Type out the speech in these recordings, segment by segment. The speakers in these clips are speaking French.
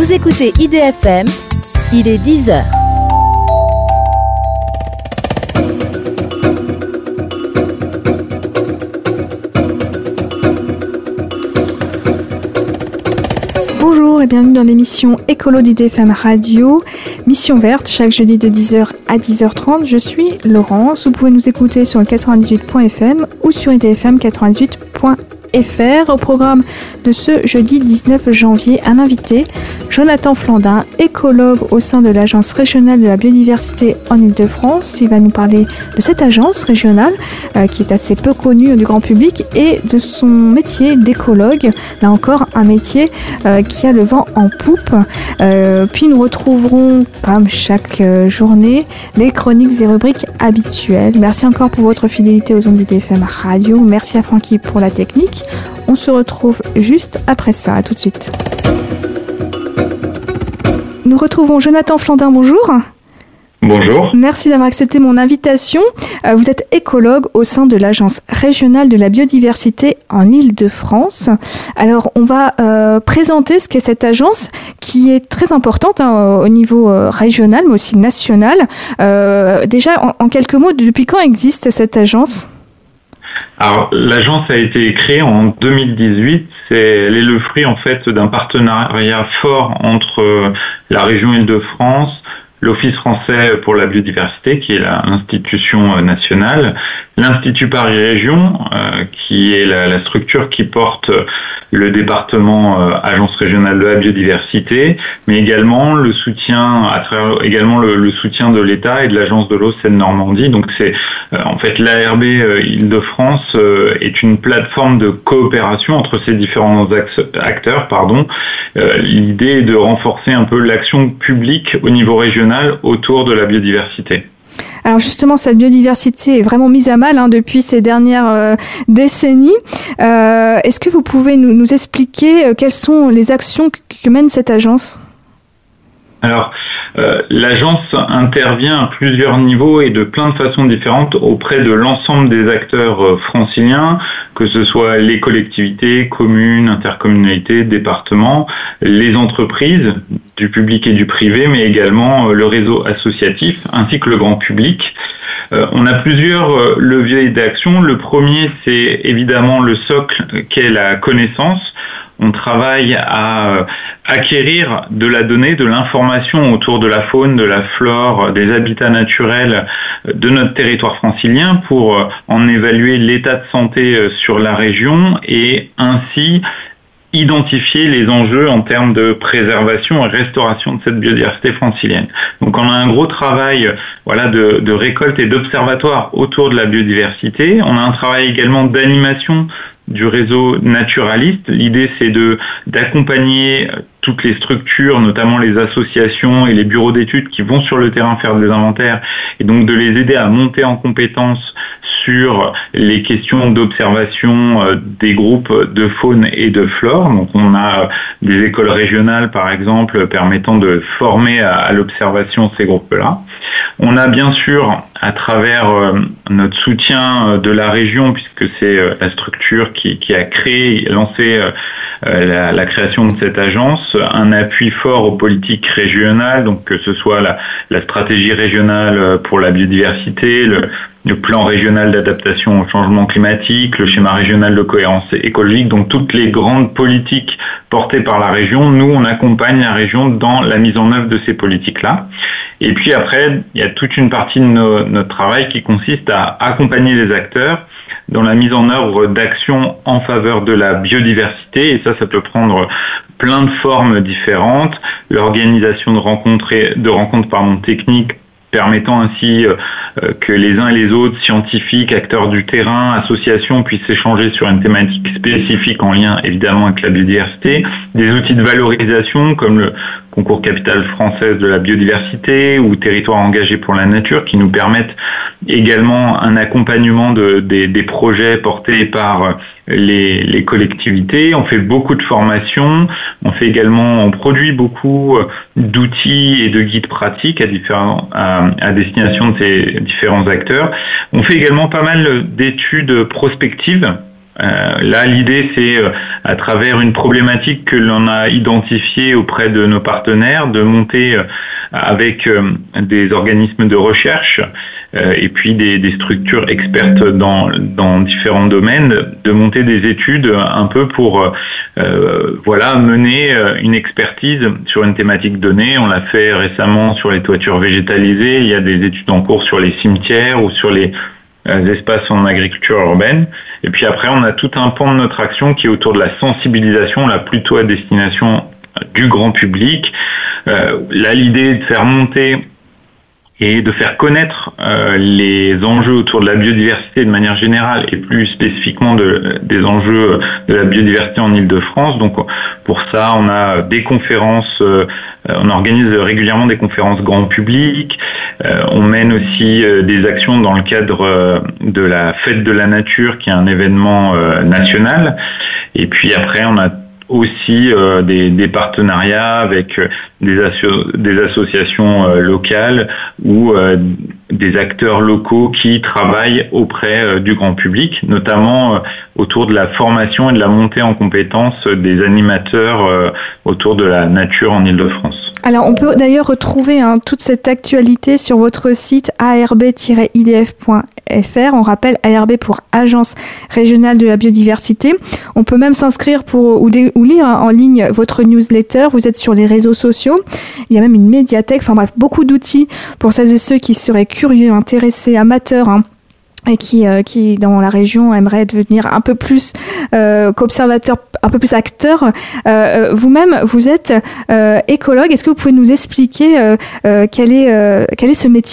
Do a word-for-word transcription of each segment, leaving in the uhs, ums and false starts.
Vous écoutez I D F M, il est dix heures. Bonjour et bienvenue dans l'émission Écolo d'I D F M Radio, Mission Verte, chaque jeudi de dix heures à dix heures trente. Je suis Laurence, vous pouvez nous écouter sur le quatre-vingt-dix-huit point F M ou sur I D F M quatre-vingt-huit point F R. Au programme de ce jeudi dix-neuf janvier, un invité, Jonathan Flandin, écologue au sein de l'Agence régionale de la biodiversité en Île-de-France. Il va nous parler de cette agence régionale euh, qui est assez peu connue du grand public et de son métier d'écologue. Là encore, un métier euh, qui a le vent en poupe. Euh, puis nous retrouverons, comme chaque euh, journée, les chroniques et rubriques habituelles. Merci encore pour votre fidélité aux ondes d'I D F M Radio. Merci à Francky pour la technique. On se retrouve juste après ça. À tout de suite. Nous retrouvons Jonathan Flandin. Bonjour. Bonjour. Merci d'avoir accepté mon invitation. Vous êtes écologue au sein de l'Agence régionale de la biodiversité en Île-de-France. Alors, on va euh, présenter ce qu'est cette agence qui est très importante hein, au niveau euh, régional, mais aussi national. Euh, déjà, en, en quelques mots, depuis quand existe cette agence ? Alors, l'agence a été créée en deux mille dix-huit. C'est, elle est le fruit, en fait, d'un partenariat fort entre la région Île-de-France, l'Office français pour la biodiversité, qui est l'institution nationale, l'Institut Paris Région, euh, qui est la, la structure qui porte le département euh, Agence régionale de la biodiversité, mais également le soutien, à travers également le, le soutien de l'État et de l'Agence de l'eau Seine-Normandie. Donc c'est euh, en fait l'A R B euh, Île-de-France euh, est une plateforme de coopération entre ces différents acteurs. Pardon. Euh, l'idée est de renforcer un peu l'action publique au niveau régional autour de la biodiversité. Alors justement, cette biodiversité est vraiment mise à mal hein, depuis ces dernières euh, décennies. Euh, est-ce que vous pouvez nous, nous expliquer euh, quelles sont les actions que, que mène cette agence ? Alors, euh, l'agence intervient à plusieurs niveaux et de plein de façons différentes auprès de l'ensemble des acteurs euh, franciliens, que ce soit les collectivités, communes, intercommunalités, départements, les entreprises du public et du privé, mais également euh, le réseau associatif ainsi que le grand public. Euh, on a plusieurs euh, leviers d'action. Le premier, c'est évidemment le socle qu'est la connaissance. On travaille à euh, acquérir de la donnée, de l'information autour de la faune, de la flore, des habitats naturels de notre territoire francilien pour euh, en évaluer l'état de santé euh, sur la région et ainsi identifier les enjeux en termes de préservation et restauration de cette biodiversité francilienne. Donc on a un gros travail voilà, de, de récolte et d'observatoire autour de la biodiversité. On a un travail également d'animation du réseau naturaliste. L'idée, c'est de d'accompagner toutes les structures, notamment les associations et les bureaux d'études qui vont sur le terrain faire des inventaires et donc de les aider à monter en compétences sur les questions d'observation des groupes de faune et de flore. Donc on a des écoles régionales, par exemple, permettant de former à l'observation ces groupes-là. On a bien sûr, à travers notre soutien de la région, puisque c'est la structure qui, qui a créé, lancé la, la création de cette agence, un appui fort aux politiques régionales, donc que ce soit la, la stratégie régionale pour la biodiversité, le, le plan régional d'adaptation au changement climatique, le schéma régional de cohérence écologique, donc toutes les grandes politiques portées par la région. Nous, on accompagne la région dans la mise en œuvre de ces politiques-là. Et puis après, il y a toute une partie de nos, notre travail qui consiste à accompagner les acteurs dans la mise en œuvre d'actions en faveur de la biodiversité. Et ça, ça peut prendre plein de formes différentes. L'organisation de rencontres, de rencontres pardon, techniques permettant ainsi euh, que les uns et les autres, scientifiques, acteurs du terrain, associations, puissent échanger sur une thématique spécifique en lien évidemment avec la biodiversité, des outils de valorisation comme le concours capitale française de la biodiversité ou territoire engagé pour la nature qui nous permettent également un accompagnement de, des, des projets portés par les, les collectivités. On fait beaucoup de formations, on fait également, on produit beaucoup d'outils et de guides pratiques à, différents, à, à destination de ces différents acteurs. On fait également pas mal d'études prospectives Euh, là, l'idée, c'est euh, à travers une problématique que l'on a identifiée auprès de nos partenaires, de monter euh, avec euh, des organismes de recherche euh, et puis des, des structures expertes dans, dans différents domaines, de monter des études un peu pour euh, voilà mener une expertise sur une thématique donnée. On l'a fait récemment sur les toitures végétalisées. Il y a des études en cours sur les cimetières ou sur les euh, espaces en agriculture urbaine. Et puis après, on a tout un pan de notre action qui est autour de la sensibilisation, là plutôt à destination du grand public. Euh, là, l'idée est de faire monter et de faire connaître euh, les enjeux autour de la biodiversité de manière générale et plus spécifiquement de, des enjeux de la biodiversité en Île-de-France. Donc pour ça, on a des conférences, euh, on organise régulièrement des conférences grand public, euh, on mène aussi euh, des actions dans le cadre euh, de la Fête de la Nature qui est un événement euh, national. Et puis après, on a aussi euh, des, des partenariats avec euh, des, asso- des associations euh, locales ou euh, des acteurs locaux qui travaillent auprès euh, du grand public, notamment euh, autour de la formation et de la montée en compétences des animateurs euh, autour de la nature en Île-de-France. Alors, on peut d'ailleurs retrouver hein, toute cette actualité sur votre site a r b tiret i d f point f r. On rappelle A R B pour Agence Régionale de la Biodiversité. On peut même s'inscrire pour ou, dé, ou lire hein, en ligne votre newsletter. Vous êtes sur les réseaux sociaux. Il y a même une médiathèque. Enfin bref, beaucoup d'outils pour celles et ceux qui seraient curieux, intéressés, amateurs, hein, et qui, euh, qui dans la région aimeraient devenir un peu plus euh, qu'observateurs, un peu plus acteurs. Euh, vous-même, vous êtes euh, écologue. Est-ce que vous pouvez nous expliquer euh, euh, quel est euh, quel est ce métier ?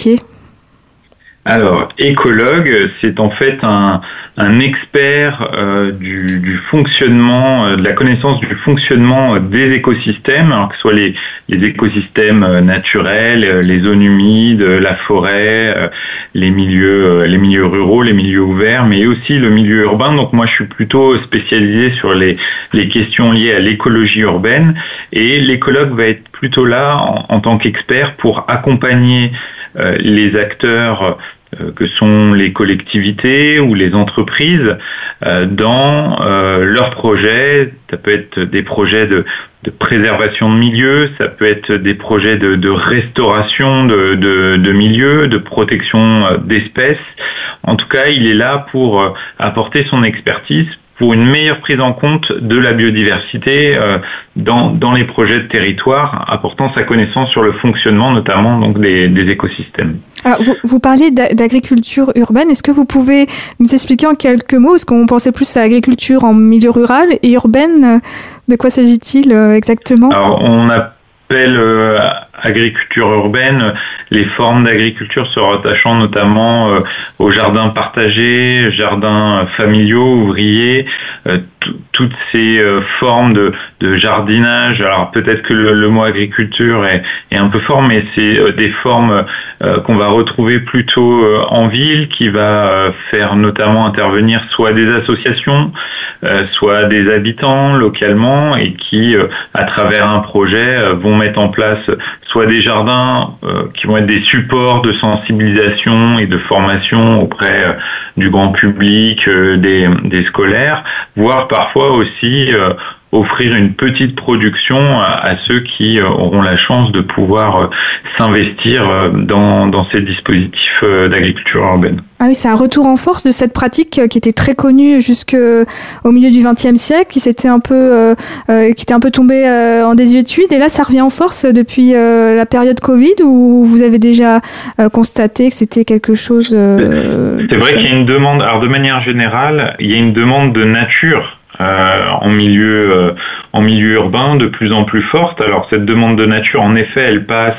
Alors, écologue, c'est en fait un, un expert euh, du, du fonctionnement, euh, de la connaissance du fonctionnement euh, des écosystèmes, alors que ce soit les, les écosystèmes euh, naturels, euh, les zones humides, euh, la forêt, euh, les milieux, euh, les milieux ruraux, les milieux ouverts, mais aussi le milieu urbain. Donc moi, je suis plutôt spécialisé sur les, les questions liées à l'écologie urbaine, et l'écologue va être plutôt là en, en tant qu'expert pour accompagner euh, les acteurs euh, que sont les collectivités ou les entreprises euh, dans euh, leurs projets. Ça peut être des projets de, de préservation de milieux, ça peut être des projets de, de restauration de, de, de milieux, de protection d'espèces. En tout cas, il est là pour euh, apporter son expertise pour une meilleure prise en compte de la biodiversité euh, dans, dans les projets de territoire, apportant sa connaissance sur le fonctionnement notamment donc des, des écosystèmes. Alors, vous, vous parliez d'agriculture urbaine. Est-ce que vous pouvez nous expliquer en quelques mots, parce qu'on pensait plus à l'agriculture en milieu rural et urbaine, de quoi s'agit-il exactement ? Alors, on appelle euh, agriculture urbaine les formes d'agriculture se rattachant notamment euh, aux jardins partagés, jardins familiaux, ouvriers, euh, t- toutes ces euh, formes de, de jardinage. Alors peut-être que le, le mot agriculture est, est un peu fort, mais c'est euh, des formes euh, qu'on va retrouver plutôt euh, en ville, qui va euh, faire notamment intervenir soit des associations, euh, soit des habitants localement, et qui, euh, à travers un projet, euh, vont mettre en place soit des jardins euh, qui vont être des supports de sensibilisation et de formation auprès euh, du grand public, euh, des, des scolaires, voire parfois aussi euh, offrir une petite production à, à ceux qui euh, auront la chance de pouvoir euh, s'investir euh, dans, dans ces dispositifs euh, d'agriculture urbaine. Ah oui, c'est un retour en force de cette pratique qui était très connue jusqu'au milieu du vingtième siècle, qui s'était un peu, euh, euh, qui était un peu tombée euh, en désuétude, et là ça revient en force depuis euh, la période Covid, où vous avez déjà euh, constaté que c'était quelque chose. Euh, c'est vrai qu'il y a une demande. Alors de manière générale, il y a une demande de nature. Euh, en milieu euh, en milieu urbain de plus en plus forte. Alors cette demande de nature, en effet, elle passe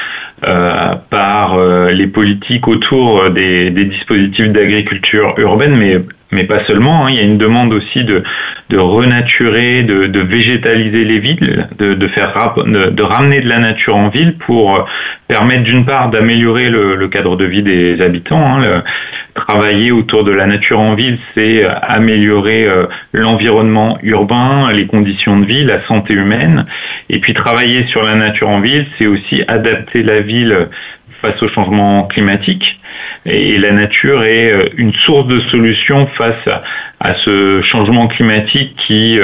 euh, par euh, les politiques autour des, des dispositifs d'agriculture urbaine, mais mais pas seulement. Hein. Il y a une demande aussi de de renaturer, de, de végétaliser les villes, de, de faire de, de ramener de la nature en ville pour permettre d'une part d'améliorer le, le cadre de vie des habitants. Hein. Le, travailler autour de la nature en ville, c'est améliorer euh, l'environnement urbain, les conditions de vie, la santé humaine. Et puis travailler sur la nature en ville, c'est aussi adapter la ville face au changement climatique. et la nature est une source de solutions face à, à ce changement climatique qui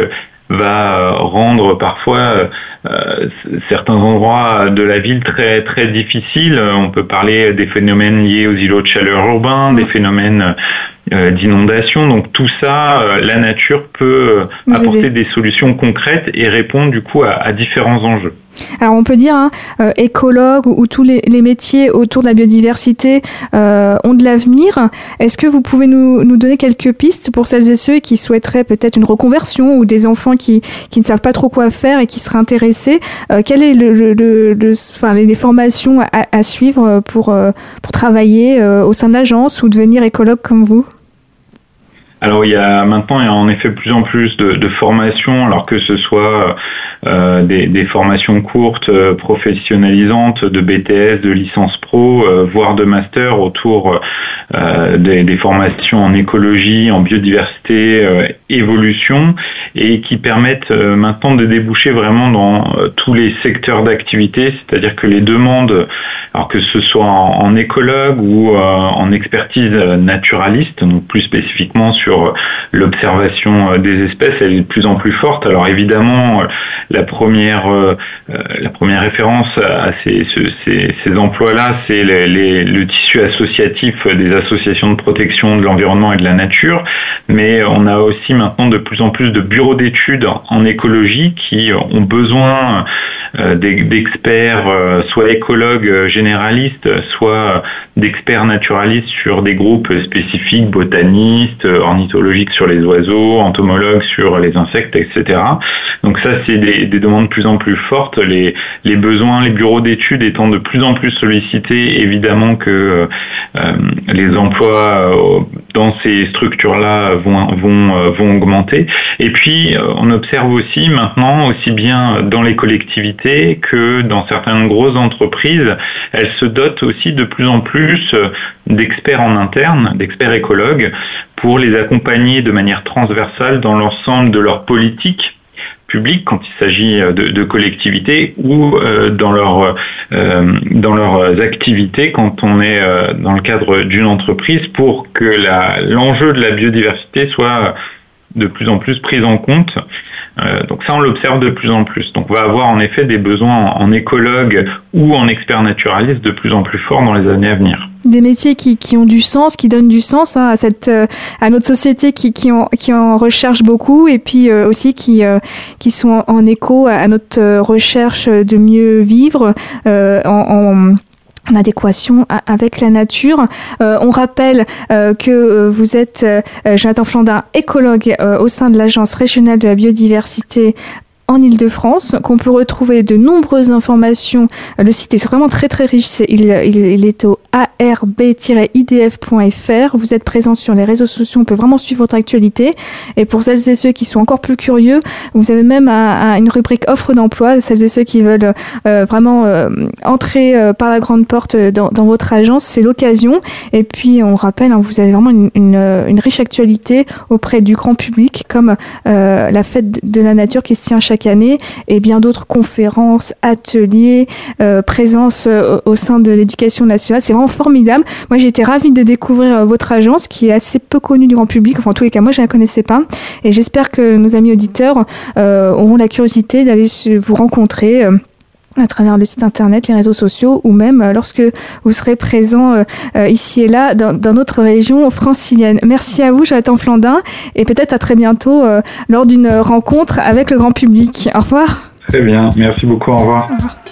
va rendre parfois euh, certains endroits de la ville très très difficiles. On peut parler des phénomènes liés aux îlots de chaleur urbains, des phénomènes euh, d'inondation. Donc tout ça, euh, la nature peut Vous apporter aider. des solutions concrètes et répondre du coup à, à différents enjeux. Alors on peut dire, hein, euh, écologue ou, ou tous les, les métiers autour de la biodiversité euh, ont de l'avenir. Est-ce que vous pouvez nous, nous donner quelques pistes pour celles et ceux qui souhaiteraient peut-être une reconversion ou des enfants qui, qui ne savent pas trop quoi faire et qui seraient intéressés? euh, Quelles est le, le, le, le, enfin, les, les formations à, à suivre pour, euh, pour travailler euh, au sein de l'agence ou devenir écologue comme vous? Alors il y a maintenant il y a en effet de plus en plus de, de formations, alors que ce soit euh, des, des formations courtes, euh, professionnalisantes, de B T S, de licence pro, euh, voire de master autour euh, des, des formations en écologie, en biodiversité, euh, évolution, et qui permettent euh, maintenant de déboucher vraiment dans euh, tous les secteurs d'activité, c'est-à-dire que les demandes, alors que ce soit en, en écologue ou euh, en expertise naturaliste, donc plus spécifiquement sur l'observation des espèces, elle est de plus en plus forte. Alors évidemment, la première euh, la première référence à ces ces, ces emplois-là, c'est les, les, le tissu associatif des associations de protection de l'environnement et de la nature. Mais on a aussi maintenant de plus en plus de bureaux d'études en écologie qui ont besoin euh, d'experts, euh, soit écologues généralistes, soit d'experts naturalistes sur des groupes spécifiques, botanistes, ornithologiques sur les oiseaux, entomologues sur les insectes, et cetera. Donc ça, c'est des, des demandes de plus en plus fortes. Les, les besoins, les bureaux d'études étant de plus en plus sollicités, évidemment que euh, les emplois euh, dans ces structures-là vont, vont, euh, vont augmenter. Et puis, euh, on observe aussi maintenant, aussi bien dans les collectivités que dans certaines grosses entreprises, elles se dotent aussi de plus en plus d'experts en interne, d'experts écologues, pour les accompagner de manière transversale dans l'ensemble de leur politique publique quand il s'agit de, de collectivités ou euh, dans leur euh, dans leurs activités quand on est euh, dans le cadre d'une entreprise, pour que la, l'enjeu de la biodiversité soit de plus en plus pris en compte. Euh, donc ça, on l'observe de plus en plus. Donc on va avoir en effet des besoins en, en écologue ou en expert naturaliste de plus en plus forts dans les années à venir. Des métiers qui, qui ont du sens, qui donnent du sens hein, à cette euh, à notre société qui qui en qui en recherche beaucoup, et puis euh, aussi qui euh, qui sont en, en écho à notre euh, recherche de mieux vivre euh, en, en en adéquation avec la nature. Euh, on rappelle euh, que euh, vous êtes euh, Jonathan Flandin, écologue euh, au sein de l'Agence régionale de la biodiversité en Île-de-France, qu'on peut retrouver de nombreuses informations. Le site est vraiment très très riche, il, il, il est au a r b tiret i d f point f r. Vous êtes présent sur les réseaux sociaux, on peut vraiment suivre votre actualité. Et pour celles et ceux qui sont encore plus curieux, vous avez même un, un, une rubrique offre d'emploi, celles et ceux qui veulent euh, vraiment euh, entrer euh, par la grande porte dans, dans votre agence, c'est l'occasion. Et puis on rappelle, hein, vous avez vraiment une, une, une riche actualité auprès du grand public, comme euh, la fête de la nature qui se tient chaque année, et bien d'autres conférences, ateliers, euh, présence euh, au sein de l'éducation nationale. C'est vraiment formidable. Moi, j'ai été ravie de découvrir euh, votre agence qui est assez peu connue du grand public. Enfin, en tous les cas, moi, je ne la connaissais pas. Et j'espère que nos amis auditeurs euh, auront la curiosité d'aller vous rencontrer euh, à travers le site internet, les réseaux sociaux, ou même euh, lorsque vous serez présent euh, euh, ici et là dans, dans notre région francilienne. Merci à vous, Jonathan Flandin, et peut-être à très bientôt euh, lors d'une rencontre avec le grand public. Au revoir. Très bien, merci beaucoup, au revoir. Au revoir.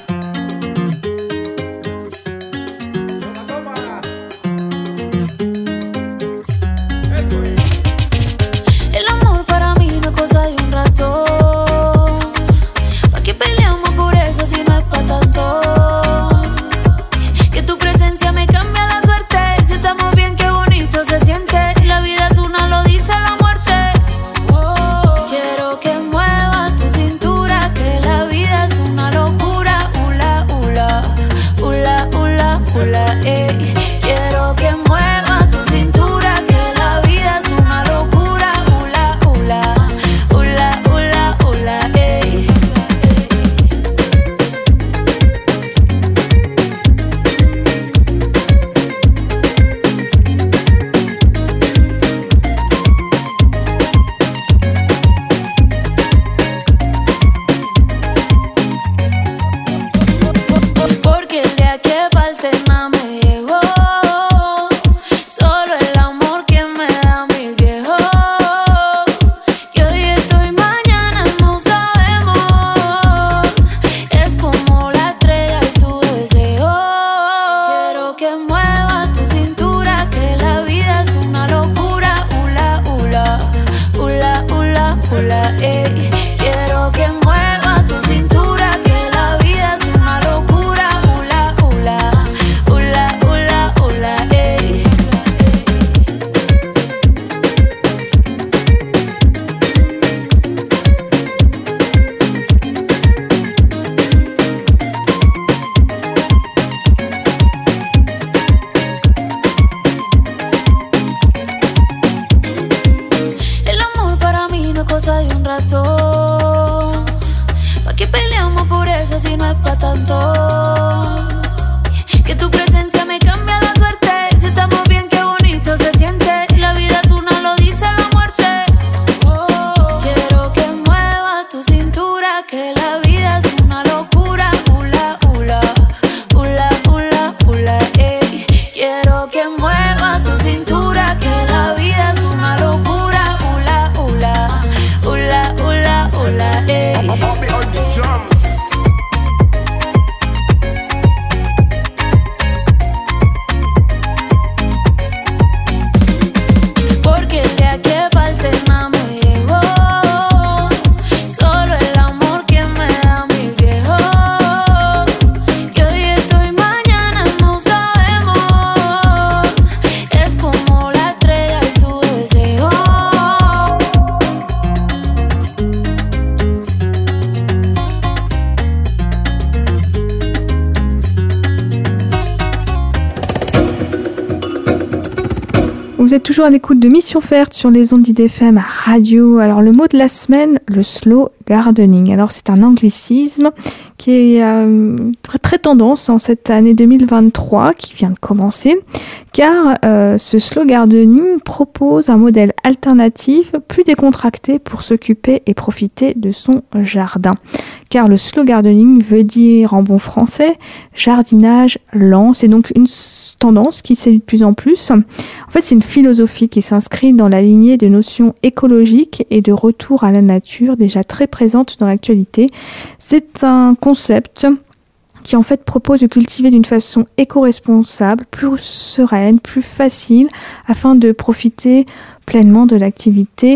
Quiero que muevas tu cintura, que la vida es una locura, un Que tu presencia me cambia la suerte. Si estamos bien, qué bonito se siente. La vida es una, lo dice la muerte. Oh, quiero que mueva tu cintura, que la vida es una locura. Ula, ula, ula, ula, ula, ey. Quiero que mueva tu cintura, que la vida es una locura. Ula, ula, ula, ula, ula, ey. Porque de aquí a parte nada me llegó. Solo el amor que me da mi viejo. Que hoy estoy, mañana no sabemos. Es como la estrella y su deseo. Vous êtes toujours à l'écoute de Mission Verte sur les ondes d'I D F M Radio. Alors le mot de la semaine, le slow gardening. Alors c'est un anglicisme qui est euh, très, très tendance en cette année deux mille vingt-trois qui vient de commencer, car euh, ce slow gardening propose un modèle alternatif plus décontracté pour s'occuper et profiter de son jardin. Car le slow gardening veut dire en bon français jardinage lent. C'est donc une tendance qui séduit de plus en plus. En fait, c'est une philosophie qui s'inscrit dans la lignée de notions écologiques et de retour à la nature déjà très présentes dans l'actualité. C'est un concept qui en fait propose de cultiver d'une façon éco-responsable, plus sereine, plus facile, afin de profiter pleinement de l'activité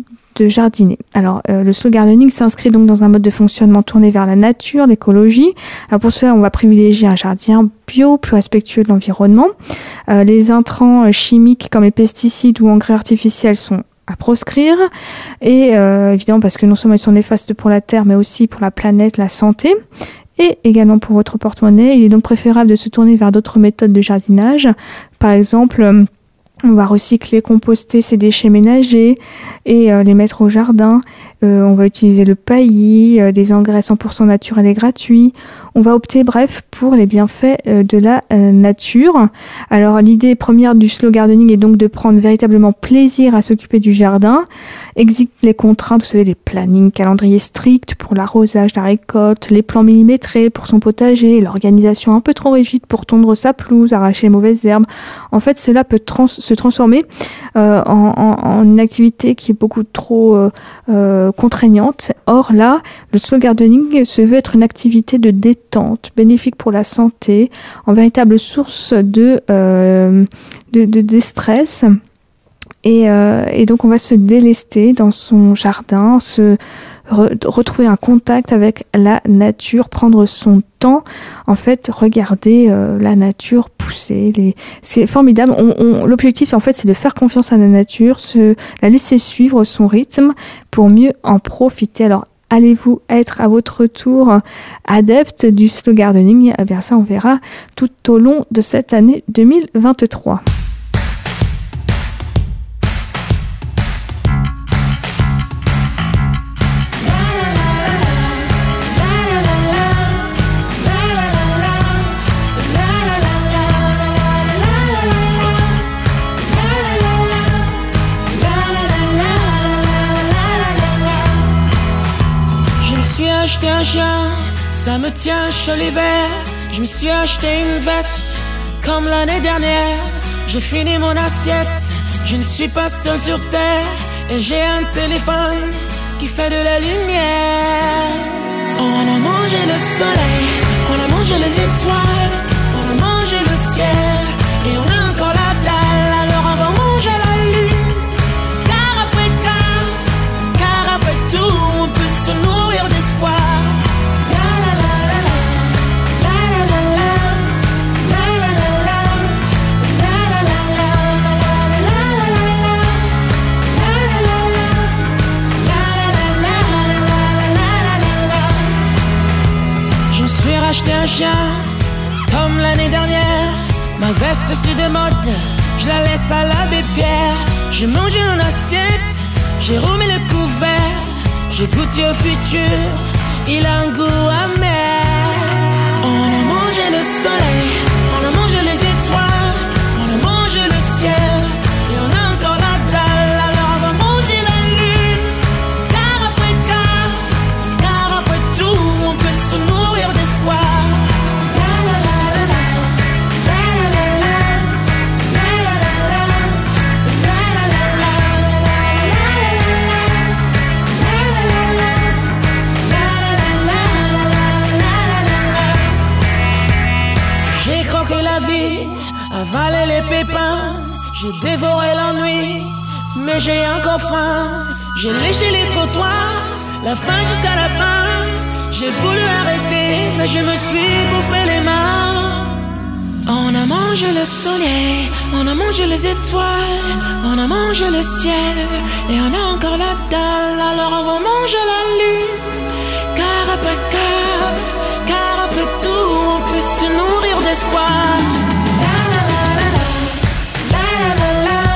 de jardiner. Alors, euh, le slow gardening s'inscrit donc dans un mode de fonctionnement tourné vers la nature, l'écologie. Alors pour cela, on va privilégier un jardin bio, plus respectueux de l'environnement. Euh, les intrants euh, chimiques comme les pesticides ou engrais artificiels sont à proscrire. Et euh, évidemment, parce que non seulement ils sont néfastes pour la terre, mais aussi pour la planète, la santé. Et également pour votre porte-monnaie. Il est donc préférable de se tourner vers d'autres méthodes de jardinage. Par exemple, euh, on va recycler, composter ces déchets ménagers et euh, les mettre au jardin. Euh, on va utiliser le paillis, euh, des engrais cent pour cent naturels et gratuits. On va opter, bref, pour les bienfaits euh, de la euh, nature. Alors, l'idée première du slow gardening est donc de prendre véritablement plaisir à s'occuper du jardin. Exit les contraintes, vous savez, les plannings, calendriers stricts pour l'arrosage, la récolte, les plans millimétrés pour son potager, l'organisation un peu trop rigide pour tondre sa pelouse, arracher les mauvaises herbes. En fait, cela peut trans- se transformer euh, en, en, en une activité qui est beaucoup trop euh, euh, contraignante. Or là, le slow gardening se veut être une activité de détente, bénéfique pour la santé, en véritable source de, euh, de, de déstress. Et, euh, et donc on va se délester dans son jardin, se re- retrouver un contact avec la nature, prendre son temps, en fait regarder euh, la nature pousser. Les... C'est formidable. On, on, l'objectif en fait c'est de faire confiance à la nature, se la laisser suivre son rythme pour mieux en profiter. Alors allez-vous être à votre tour adepte du slow gardening ? Eh bien ça on verra tout au long de cette année deux mille vingt-trois. Je me suis acheté un chien, ça me tient chaud l'hiver. Je me suis acheté une veste, comme l'année dernière. J'ai fini mon assiette, je ne suis pas seul sur terre. Et j'ai un téléphone qui fait de la lumière. On a mangé le soleil, on a mangé les étoiles, on a mangé le ciel. Et on a encore la dalle, alors on va manger la lune. Car après car, car après tout, on peut se nourrir d'espoir. Acheter un chien comme l'année dernière. Ma veste c'est de mode, je la laisse à l'abbé Pierre. J'ai mangé une assiette, j'ai remis le couvert. J'ai goûté au futur, il a un goût amer. On la vie, avalé les pépins. J'ai dévoré l'ennui, mais j'ai encore faim. J'ai léché les trottoirs, la fin jusqu'à la fin. J'ai voulu arrêter, mais je me suis bouffé les mains. On a mangé le soleil, on a mangé les étoiles, on a mangé le ciel, et on a encore la dalle. Alors on va manger la lune, car après car, car après tout, on peut se nourrir d'espoir. La la la la la, la la la la.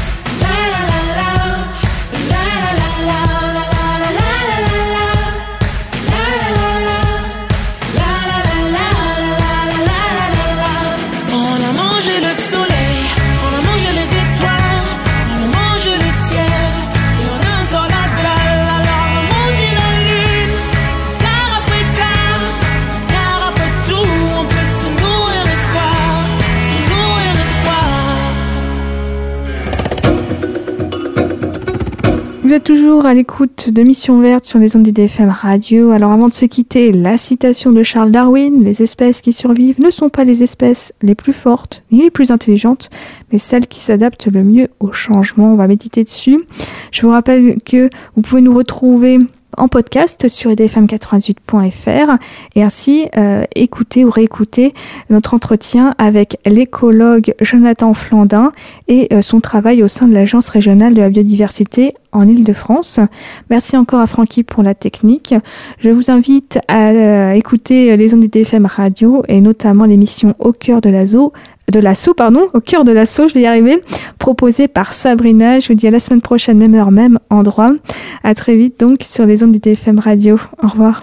Vous êtes toujours à l'écoute de Mission Verte sur les ondes d'I D F M Radio. Alors avant de se quitter, la citation de Charles Darwin: les espèces qui survivent ne sont pas les espèces les plus fortes ni les plus intelligentes, mais celles qui s'adaptent le mieux au changement. On va méditer dessus. Je vous rappelle que vous pouvez nous retrouver en podcast sur i d f m quatre-vingt-huit point f r et ainsi euh, écouter ou réécouter notre entretien avec l'écologue Jonathan Flandin et euh, son travail au sein de l'Agence régionale de la biodiversité en Île-de-France. Merci encore à Francky pour la technique. Je vous invite à euh, écouter les ondes d'I D F M Radio et notamment l'émission Au cœur de l'assaut, de l'assaut, pardon, au cœur de l'assaut, je vais y arriver, proposée par Sabrina. Je vous dis à la semaine prochaine, même heure, même endroit. À très vite donc sur les ondes d'I D F M Radio. Au revoir.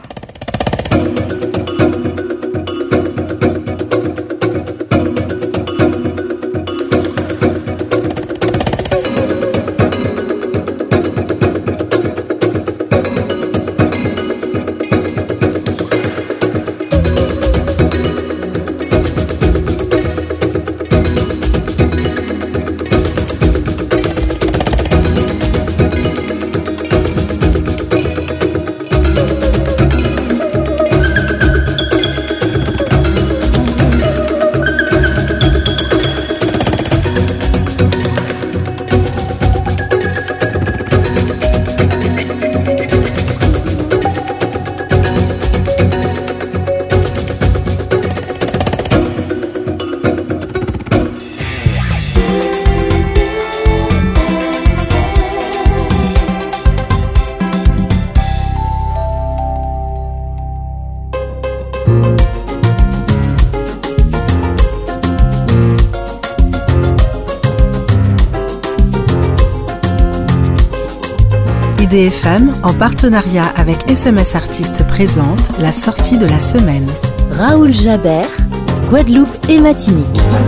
I D F M, en partenariat avec S M S Artistes, présente la sortie de la semaine. Raoul Jaber, Guadeloupe et Martinique.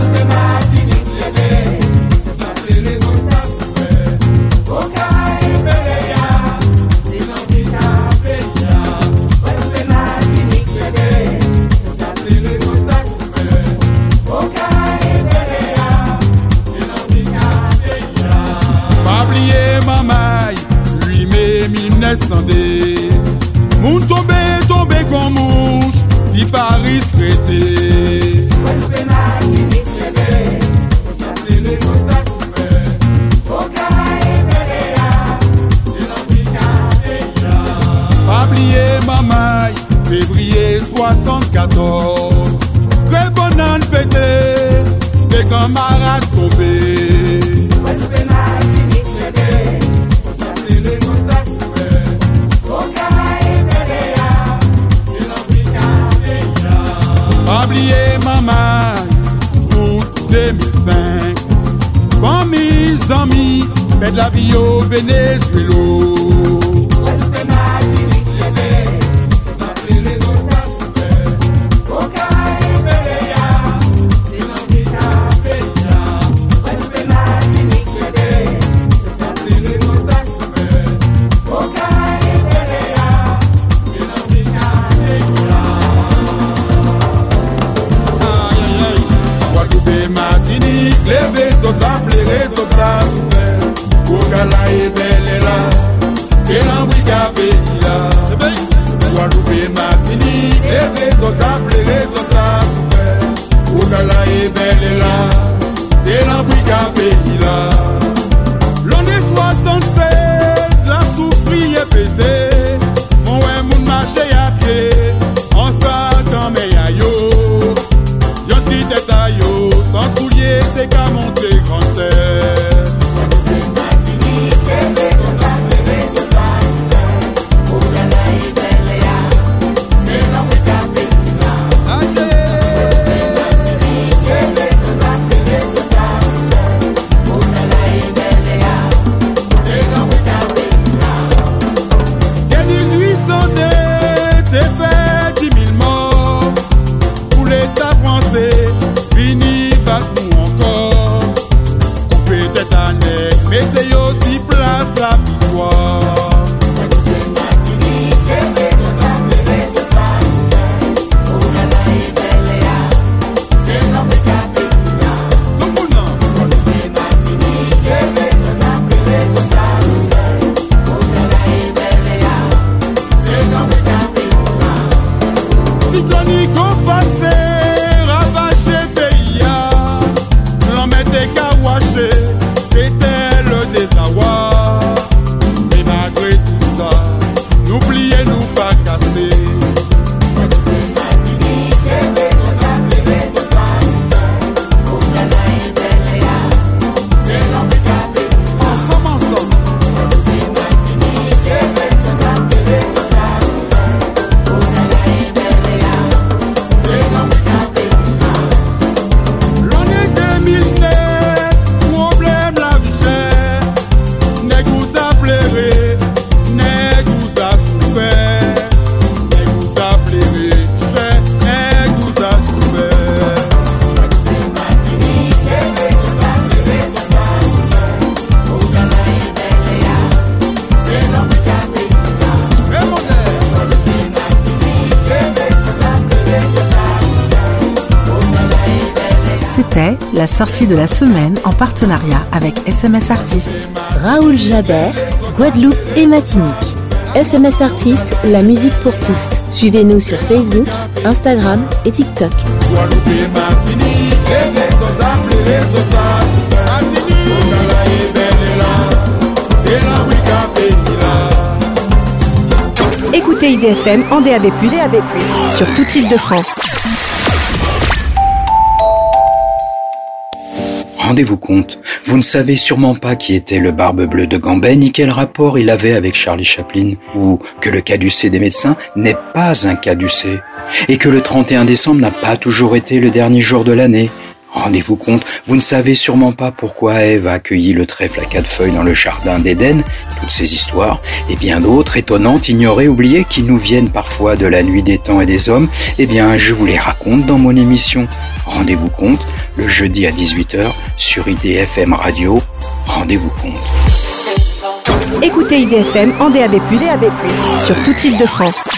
Moun tombé, tombé comme mouche, si Paris traité. Pablier mamaï, février soixante-quatorze. Très bonne âne pété, des camarades tombés. Pablier maman, août deux mille cinq. Quand mes amis font de la vie au Venezuela. C'est l'embri qui a payé là. est belle et là, c'est l'abri qu'a pays là. L'année soixante-seize, la souffrie est pétée. Mon ouais, mon marché à pied, en sac en meilleur. Yon ti tête à yo, sans soulier, t'es qu'à monter grand terre. Fini, bat-nous encore. Coupé cette année, mettez aussi place la victoire. Cyclonique au passé, c'était le désarroi. Mais malgré tout ça, n'oubliez-nous pas casser. Ensemble, ensemble. L'année deux mille neuf, problème la vie chère. Nèg vous a pleuré, nèg vous a souffert. Nèg vous a pleuré, cher, nèg vous a souffert. Eh mon C'était la sortie de la semaine en partenariat avec S M S Artistes. Raoul Jabert, Guadeloupe et Matinique. S M S Artistes, la musique pour tous. Suivez-nous sur Facebook, Instagram et TikTok. Guadeloupe et Martinique, les mecs sont appelés les autres. Martinique, Ghana est belle et là, c'est la Wika pays là. Écoutez I D F M en D A B plus, D A B plus, sur toute l'île de France. Rendez-vous compte, vous ne savez sûrement pas qui était le Barbe Bleue de Gambais ni quel rapport il avait avec Charlie Chaplin, ou que le caducée des médecins n'est pas un caducée, et que le trente et un décembre n'a pas toujours été le dernier jour de l'année. Rendez-vous compte, vous ne savez sûrement pas pourquoi Ève a accueilli le trèfle à quatre feuilles dans le jardin d'Éden, toutes ces histoires, et bien d'autres étonnantes, ignorées, oubliées, qui nous viennent parfois de la nuit des temps et des hommes, eh bien je vous les raconte dans mon émission. Rendez-vous compte, le jeudi à dix-huit heures sur I D F M Radio. Rendez-vous compte. Écoutez I D F M en D A B plus, D A B plus, sur toute l'île de France.